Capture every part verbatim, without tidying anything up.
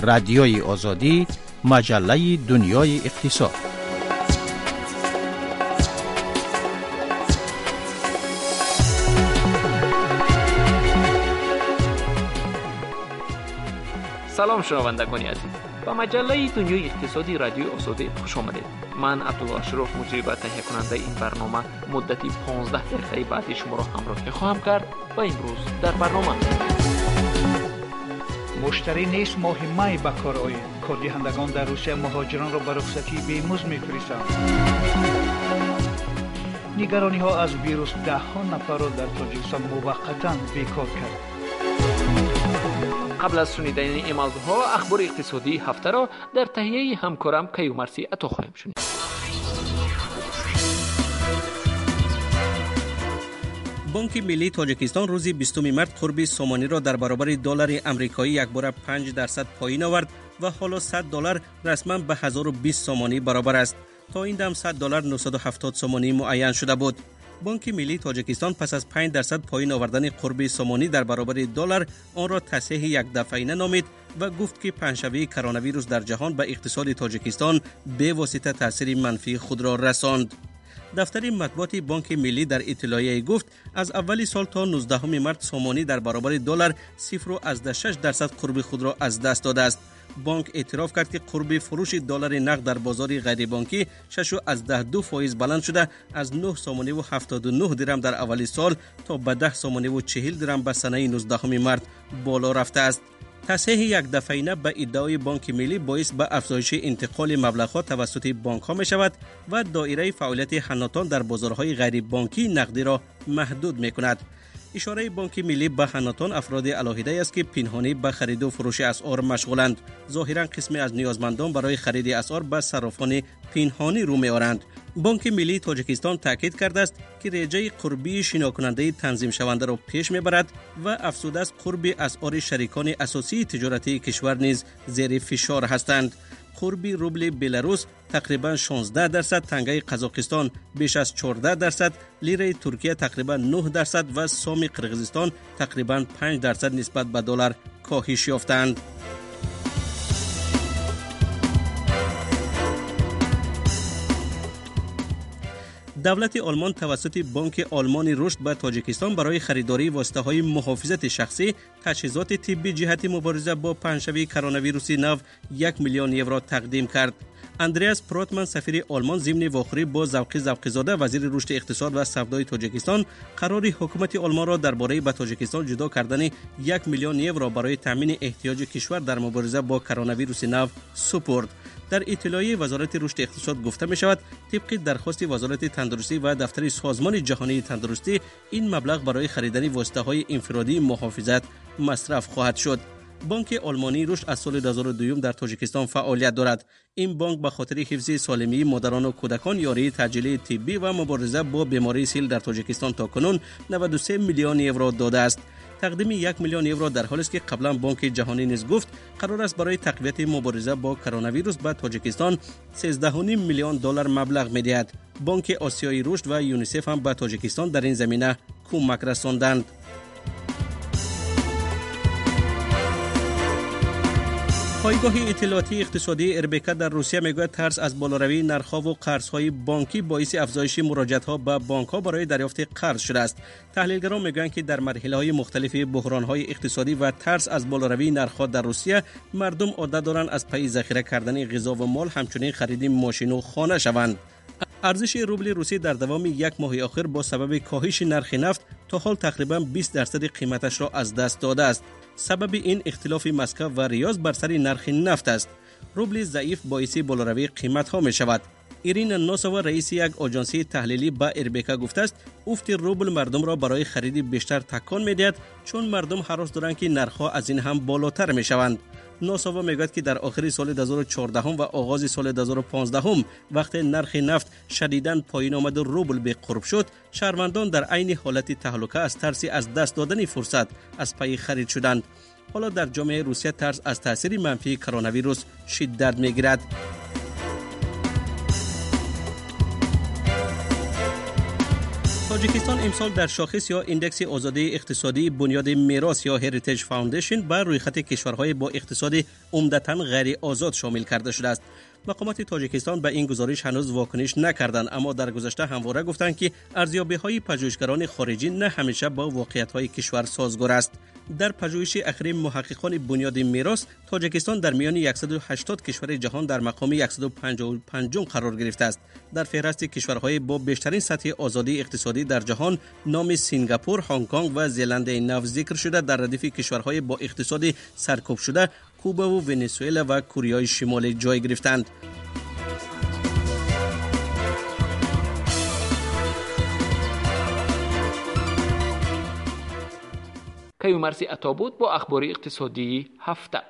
رادیوی آزادی، مجله دنیای اقتصاد. سلام شنوندگان عزیز، با مجله دنیای اقتصادی رادیو آزادی خوش آمدید. من عبدالله اشرف مجری و تهیه کننده این برنامه مدتی پانزده دقیقه بعد شما را همراهی خواهم کرد و امروز در برنامه مشتری نیست مهمه به کار آید. کاردهندگان در روسیه مهاجران را به رخصتی بیمزد می‌فرستند. نگرانی ها از ویروس ده ها نفر را در تاجیکستان موقتا بیکار کرد. قبل از شنیدن این موضوعها اخبار اقتصادی هفته را در تهیه همکارم کیومرثی عطا خواهیم شنید. بانک ملی تاجیکستان روز بیستم مارس قرب سومانی را در برابر دلار آمریکایی یک بار پنج درصد پایین آورد و حالا صد دلار رسما به هزار و بیست سومانی برابر است. تا این دم صد دلار نهصد و هفتاد سومانی معین شده بود. بانک ملی تاجیکستان پس از پنج درصد پایین آوردن قرب سومانی در برابر دلار آن را تصحیح یک دفعینه نامید و گفت که پنجشنبه کرونا ویروس در جهان به اقتصاد تاجیکستان به واسطه تاثیر منفی خود را رساند. دفتر مطبوعات بانک ملی در اطلاعیه گفت از اول سال تا نوزدهم مارس سومانی در برابر دلار صفر و شش درصد قرب خود را از دست داده است. بانک اعتراف کرد که قرب فروش دلار نقد در بازار غیر بانکی شش و دو فایز بلند شده از نه سومانی و هفتاد و نه درم در اول سال تا به ده سومانی و چهل درم به سنه نوزدهم مارس بالا رفته است. تصحیح یک دفعینه به ادعای بانک ملی باعث به افزایش انتقال مبلغ‌ها توسط بانک‌ها می‌شود و دایره فعالیت حناطان در بازارهای غیر بانکی نقدی را محدود می‌کند. اشاره بانک ملی به حناطان افراد علاهیده است که پنهانی به خرید و فروش اسعار مشغولند. ظاهراً قسمی از نیازمندان برای خرید اسعار به صرافان پنهانی رو می‌آورند. بانک ملی تاجیکستان تاکید کرده است که رجای قربی شناکننده تنظیم شونده را پیش میبرد و افزوده است قرب اسعار شریکان اساسی تجارتی کشور نیز زیر فشار هستند. قرب روبل بلاروس تقریبا شانزده درصد، تنگه قزاقستان بیش از چهارده درصد، لیره ترکیه تقریبا نه درصد و سام قرقیزستان تقریبا پنج درصد نسبت به دلار کاهش یافتند. دولت آلمان توسط بانک آلمان رشد به تاجیکستان برای خریداری واسطه‌های محافظت شخصی، تجهیزات طبی جهت مبارزه با پنجشنبه کرونا ویروس نو یک میلیون یورو تقدیم کرد. اندریاس پروتمن سفیر آلمان ضمن واخوری با زوقی زوقی‌زاده وزیر رشد اقتصاد و سودای تاجیکستان قرار حکومت آلمان را درباره به تاجیکستان جدا کردن یک میلیون یورو برای تامین احتیاج کشور در مبارزه با کرونا ویروس نو سپرد. در اطلاعیه وزارت رشد اقتصاد گفته می شود طبق درخواست وزارت تندرستی و دفتر سازمان جهانی تندرستی این مبلغ برای خریدن واسطه‌های انفرادی محافظت مصرف خواهد شد. بانک آلمانی رشد از سال دو هزار و دو در تاجیکستان فعالیت دارد. این بانک به خاطر حفظ سالمی مادران و کودکان یاری تجلیل طبی و مبارزه با بیماری سیل در تاجیکستان تاکنون نود و سه میلیون یورو داده است. تقدیم یک میلیون یورو در حالی است که قبلا بانک جهانی نیز گفت قرار است برای تقویت مبارزه با کرونا ویروس به تاجیکستان سیزده و نیم میلیون دلار مبلغ می‌دهد. بانک آسیایی رشد و یونیسف هم به تاجیکستان در این زمینه کمک رساندند. پایگاه اطلاعاتی اقتصادی اربکا در روسیه میگوید ترس از بالاروی نرخ‌ها و قرض‌های بانکی باعث افزایش مراجعت‌ها به بانک‌ها برای دریافت قرض شده است. تحلیلگران میگویند که در مرحله‌های مختلف بحران‌های اقتصادی و ترس از بالاروی نرخ‌ها در روسیه مردم عادت دارند از پی ذخیره کردن غذا و مال همچنین خرید ماشین و خانه شوند. ارزش روبل روسی در دوام یک ماه اخیر با سبب کاهش نرخ نفت تا حال تقریباً بیست درصد قیمتش را از دست داده است. سبب این اختلاف مسکو و ریاض بر سر نرخ نفت است. روبل ضعیف باعث بالاروی قیمت ها می شود. ایرین نوسوا رئیس یک آژانسی تحلیلی با اربکا گفته است افت روبل مردم را برای خرید بیشتر تکان می دهد چون مردم هراس دارند که نرخ ها از این هم بالاتر می شوند. نوسوا میگوید که در آخر سال دو هزار و چهارده و آغاز سال دو هزار و پانزده وقت نرخ نفت شدیداً پایین آمد و روبل به قرب شد، شهروندان در عین حالت تهلکه از ترس از دست دادن فرصت از پی خرید شدند. حالا در جامعه روسیه ترس از تاثیر منفی کرونا ویروس شدت میگیرد. تاجیکستان امسال در شاخص یا ایندکس آزادی اقتصادی بنیاد میراث یا هریتیج فاوندیشن بر روی خط کشورهای با اقتصاد عمدتاً غیر آزاد شامل کرده شده است. مقامات تاجیکستان به این گزارش هنوز واکنش نکردند، اما در گذشته همواره گفتند که ارزیابی‌های پژوهشگران خارجی نه همیشه با واقعیت‌های کشور سازگار است. در پژوهش اخیر محققان بنیاد میراث، تاجیکستان در میان صد و هشتاد کشور جهان در مقام صد و پنجاه و پنج قرار گرفته است. در فهرست کشورهای با بیشترین سطح آزادی اقتصادی در جهان، نام سینگاپور، هنگ کنگ و زلند نو ذکر شده. در ردیف کشورهای با اقتصاد سرکوب شده، کوبا و ونزوئلا و کره شمالی جای گرفتند. کیو مرسی عطا بود با اخبار اقتصادی هفته.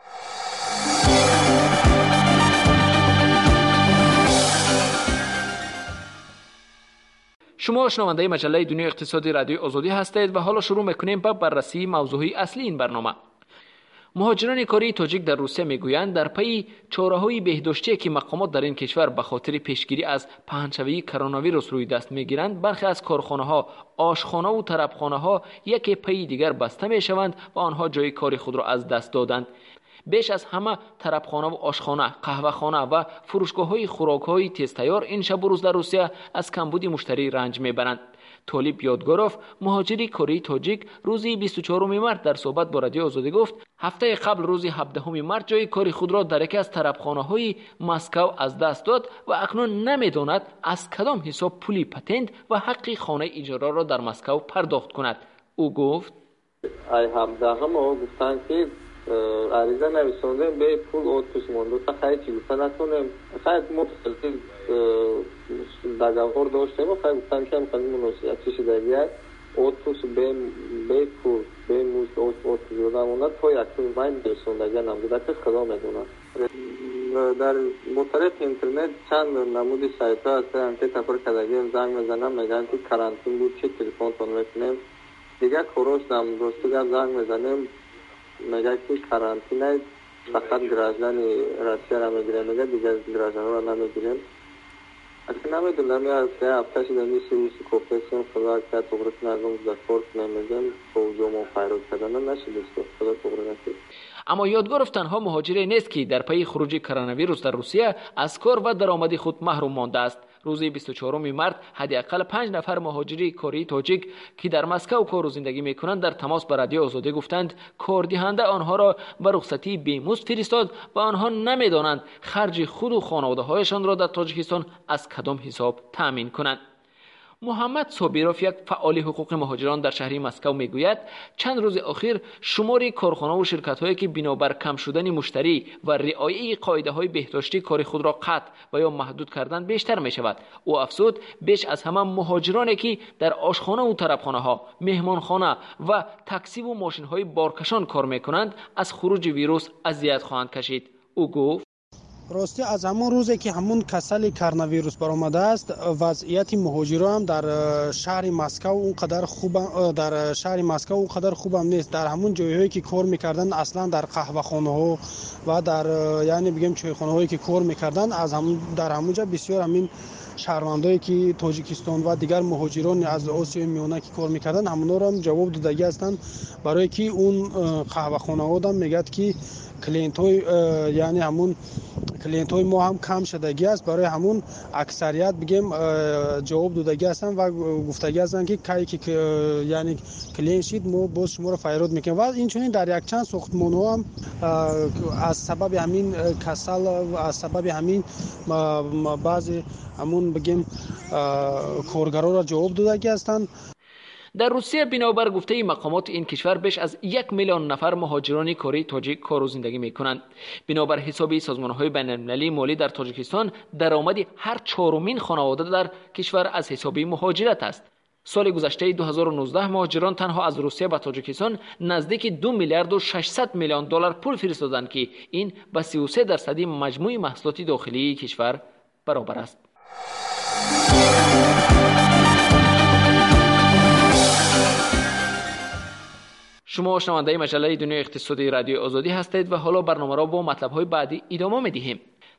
شما شنونده مجله دنیای اقتصادی رادیو آزادی هستید و حالا شروع میکنیم با بررسی موضوع اصلی این برنامه. مهاجران کاری تاجیک در روسیه میگویند در پی چاره‌های بهداشتی که مقامات در این کشور به خاطر پیشگیری از پهنشوی کرونا ویروس روی دست میگیرند، برخی از کارخانه‌ها، آشخانه و طربخانه‌ها یکی پی دیگر بسته میشوند و آنها جای کار خود را از دست دادند. بیش از همه طربخانه و آشخانه، قهوه‌خانه و فروشگاه‌های خوراک‌های تیز تیار این شب و روز در روسیه از کمبود مشتری رنج میبرند. طالب یادگاروف، مهاجری کره تاجیک، روز بیست و چهارم مارس در صحبت با رادیو آزادی گفت هفته قبل روز هفدهم مارس جای کار خود را در یکی از طربخانه‌های مسکو از دست داد و اکنون نمی‌داند از کدام حساب پولی پتنت و حق خانه اجاره را در مسکو پرداخت کند. او گفت ای هفدهم گفتن که عریضه نویساندیم به پول آتوش مونده تا خیلی چی گفتن نتونیم خیلی متصل دقیقور داشتیم و خیلی گفتن که همکنی مناسبت چیشی دیگر آتوش به پول به موش آتوش دادن مونده تا یک پول باید نویساندگی نموده کس خدا میدونه. در مطالب اینترنت چند نمودی سایت ها هستن که تفر کدگیم زنگ میزنم میگن که کرانتین بود چه تلفن تون میکنیم دیگه کروش نمودستی که زنگ میزنیم میگه که کرانتینه فقط گراجدن روسیه را میگیریم میگه دیگه گراجدن را نمیگیریم. اصلا نمیدونم یا سه هفته شده نیستی روسی کوپیسیم خدا که تغرق نگم در فورت نمیگم فوجوم و فیروز کردن نشده خدا تغرق نشد. اما یادگاروف تنها مهاجری نیست که در پی خروج کرونا ویروس در روسیه از کار و درآمد خود محروم مانده است. روز بیست و چهارم مارس حداقل پنج نفر مهاجری کره تاجیک که در مسکو کار و زندگی میکنند در تماس با رادیو آزادی گفتند کاردهنده آنها را به رخصتی بیمزد فرستاد و آنها نمیدانند خرج خود و خانواده هایشان را در تاجیکستان از کدام حساب تامین کنند. محمد صابیروف، یک فعال حقوق مهاجران در شهر مسکو میگوید چند روز اخیر شمار کارخانه و شرکت‌هایی که بنابر کم شدن مشتری و رعایت قاعده‌های بهداشتی کار خود را قطع و یا محدود کردن بیشتر می‌شود. او افزود بیش از همه مهاجرانی که در آشخانه و طربخانه‌ها، مهمانخانه و تاکسی و ماشین‌های بارکشان کار می‌کنند از خروج ویروس اذیت خواهند کشید. او گفت راستی از همون روزی که همون کسل کرونا ویروس برآمده است وضعیت مهاجران هم در شهر مسکو اونقدر خوب در شهر مسکو اونقدر خوب هم نیست. در همون جایهایی که کار میکردن اصلا در قهوه خانه ها و در یعنی بگیم چای خانه هایی که کار میکردن از هم در همونجا بسیار همین شهروندایی که تاجیکستان و دیگر مهاجران از آسیای میانه که کار میکردن همونا رو هم جواب دادگی هستند برای که اون قهوه خانه ها هم میگد که کلینت های یعنی همون کلینت های ما هم کم شدگی است برای همون اکثریت بگیم جواب دادگی هستن و گفتگی هستن که کاری که یعنی کلین شید ما باز شما رو فیراد میکنیم و این چنین در یک چند ساختمان ها هم از سبب همین کسل و از سبب همین بعضی همون بگیم کارگرا را جواب دادگی هستن. در روسیه بنابر گفته مقامات این کشور بیش از یک میلیون نفر مهاجران کره تاجیک کار و زندگی میکنند. بنابر حساب سازمان‌های بین‌المللی مالی در تاجیکستان درآمد هر چهارمین خانواده در کشور از حساب مهاجرت است. سال گذشته دو هزار و نوزده مهاجران تنها از روسیه به تاجیکستان نزدیک دو میلیارد و ششصد میلیون دلار پول فرستادند که این به سی و سه درصد مجموع محصولات داخلی کشور برابر است. شما شنونده مجله دنیای اقتصادی رادیو آزادی هستید و حالا برنامه را با مطلب‌های بعدی ادامه می‌دهیم.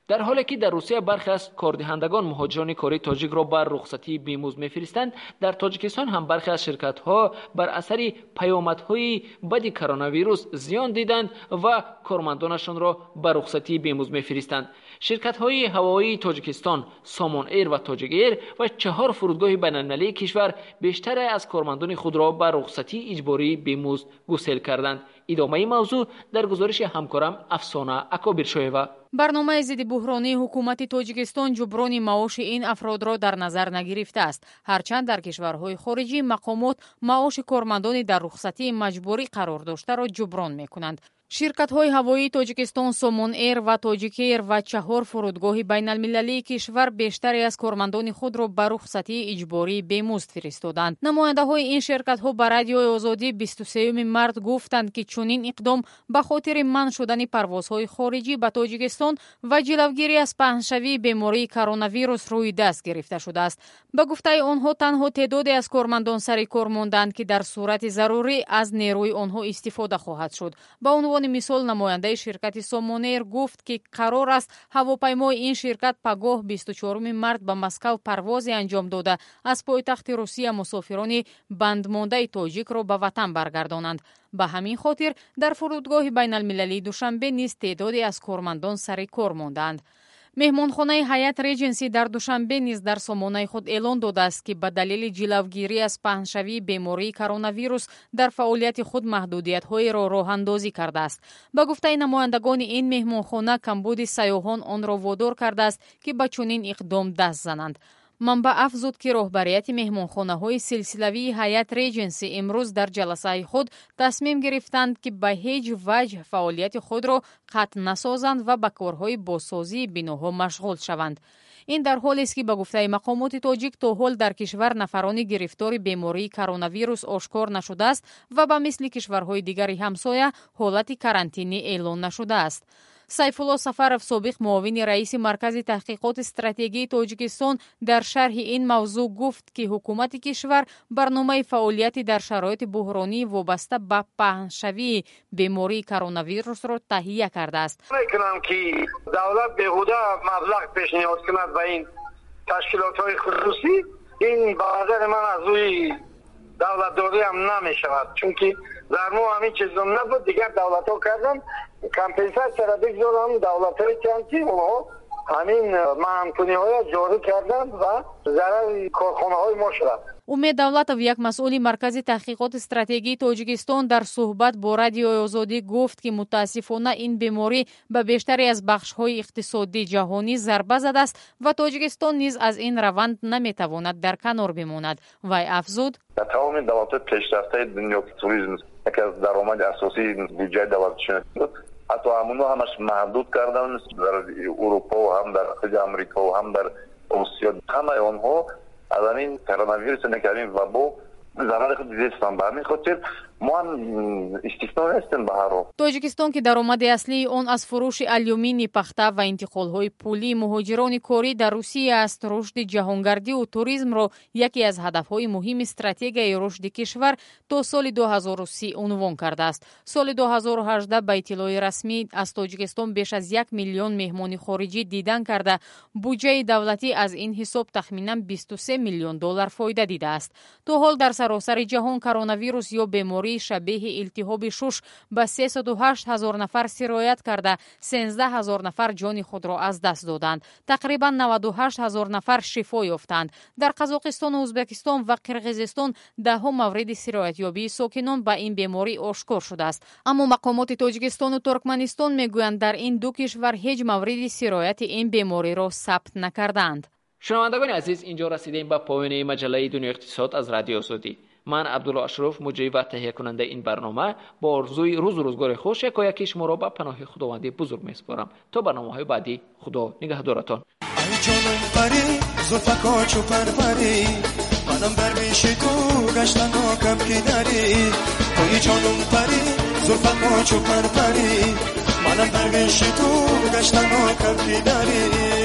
در حالی که در روسیه برخی از کاردهندگان مهاجران کاری تاجیک را بر رخصتی بیمزد می‌فرستند، در تاجیکستان هم برخی از شرکت‌ها بر اثر پیامدهای بد کرونا ویروس زیان دیدند و کارمندانشان را بر رخصتی بیمزد می‌فرستند. شرکت‌های هوایی تاجیکستان، سامان ایر و تاجیک ایر و چهار فرودگاه بین‌المللی کشور بیشتر از کارمندان خود را بر رخصتی اجباری بیمزد گسیل کردند. ادامه موضوع در گزارش همکارم افسانه اکابرشویوا. برنامه ضد بحرانی حکومت تاجیکستان جبران معاش این افراد را در نظر نگرفته است، هرچند در کشورهای خارجی مقامات معاش کارمندان در رخصتی مجبوری قرار داشته را جبران می‌کنند. شرکت‌های هوایی تاجیکستان، سامان ایر و تاجیک ایر و چهار فرودگاه بین‌المللی کشور بیشتری از کارمندان خود را به رخصتی اجباری بیمزد فرستادند. نماینده‌های این شرکت‌ها به رادیو آزادی بیست و سوم مارس گفتند که چنین اقدام به خاطر منع شدن پروازهای خارجی به تاجیکستان و جلوگیری از پهنشوی بیماری کرونا ویروس روی دست گرفته شده است. به گفته آنها تنها تعدادی از کارمندان سر کار ماندند که در صورت ضروری از نیروی آنها استفاده خواهد شد. با عنوان مثال نماینده شرکت سامان ایر گفت که قرار است هواپیمای این شرکت پگاه بیست و چهارم مارس به مسکو پرواز انجام داده از پایتخت روسیه مسافران بندمانده تاجیک را به وطن برگردانند. به همین خاطر در فرودگاه بین المللی دوشنبه نیز تعدادی از کارمندان سر کار ماندند. مهمانخانه هیئت ریجنسی در دوشنبه نیز در سامانه خود اعلان داده است که به دلیل جلوگیری از پهنشوی بیماری کرونا ویروس در فعالیت خود محدودیت‌های را راه اندازی کرده است. به گفته نمایندگان این مهمانخانه کمبود سیاحان آن را وادار کرده است که به چنین اقدام دست زنند. منبع افزود که رهبریت مهمانخانه‌های سلسله‌ای هیئت ریجنسی امروز در جلسه خود تصمیم گرفتند که به هیچ وجه فعالیت خود را قطع نسازند و به کارهای بازسازی بناها مشغول شوند. این در حالی است که به گفته مقامات تاجیک تا حال در کشور نفران گرفتار بیماری کرونا ویروس آشکار نشده است و به مثل کشورهای دیگر همسایه حالت کرانتینی اعلان نشده است. سیفالله سفرов سابق معاون رئیس مرکز تحقیقات استراتژی تاجیکستان در شرح این موضوع گفت که حکومت کشور برنامه فعالیت در شرایط بحرانی وابسته به پهنشوی بیماری کرونا ویروس را تهیه کرده است. می‌کنم که دولت بهوده مبلغ پیشنهاد کند به این تشکیلات‌های خصوصی، این به نظر من از روی دولتداری هم نمی‌شود، چون که در ما همین چیزا نبود. دیگر دولت‌ها کردن کمپنساسیون را بگذارن دولت‌های که اونها همین محن‌کنی‌های جاری کردن و ضرر کارخانه‌های ما شد. امید دولتov یک مسئول مرکز تحقیقات استراتژی تاجیکستان در صحبت با رادیو آزادی گفت که متاسفانه این بیماری به بیشتری از بخش‌های اقتصادی جهانی ضربه زده است و تاجیکستان نیز از این روند نمی‌تواند در کنار بماند. وی افزود: در تمام دولت‌های پیشرفته دنیا که توریسم یکی از درآمد اساسی بودجه دولتشون بود، حتی همونو همش محدود کردن در اروپا و هم در خلیج آمریکا و هم در روسیه. همه آنها از این کرونا ویروس نکردیم و با ضرر خود دیدستان به همین خاطر ما هم استثنا هستیم به هر حال. تاجیکستان که درآمد اصلی آن از فروش آلومینی پخته و انتقال‌های پولی مهاجران کاری در روسیه است، رشد جهانگردی و توریسم را یکی از هدف‌های مهم استراتژی رشد کشور تا سال دو هزار و سی عنوان کرده است. سال دو هزار و هجده به اطلاع رسمی از تاجیکستان بیش از یک میلیون مهمان خارجی دیدن کرده، بودجه دولتی از این حساب تخمیناً بیست و سه میلیون دلار فایده دیده است. تا حال در سراسر جهان کرونا ویروس یا بیماری شبیه التهاب شش به سیصد و هشت هزار نفر سرایت کرده، سیزده هزار نفر جان خود را از دست دادند. تقریبا نود و هشت هزار نفر شفا یافتند. در قزاقستان و ازبکستان و قرقیزستان ده ها مورد سرایت یابی ساکنان به این بیماری آشکار شده است. اما مقامات تاجیکستان و ترکمنستان میگویند در این دو کشور هیچ مورد سرایت این بیماری را ثبت نکردند. شنوندگان عزیز، اینجا رسیدیم به پایان مجله دنیا اقتصاد از رادیو آزادی. من عبدالله اشرف مجری و تهیه کننده این برنامه با آرزوی روز و روزگار خوش یکایک شما را به پناه خداوند بزرگ میسپارم. تا برنامه‌های بعدی، خدا نگهدارتان. ای جانم پری زلفکا چو پرپری منم بر پیش تو گشتن کم که داری. ای جانم پری زلفکا چو پرپری منم بر پیش تو گشتن کم که داری.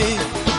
پری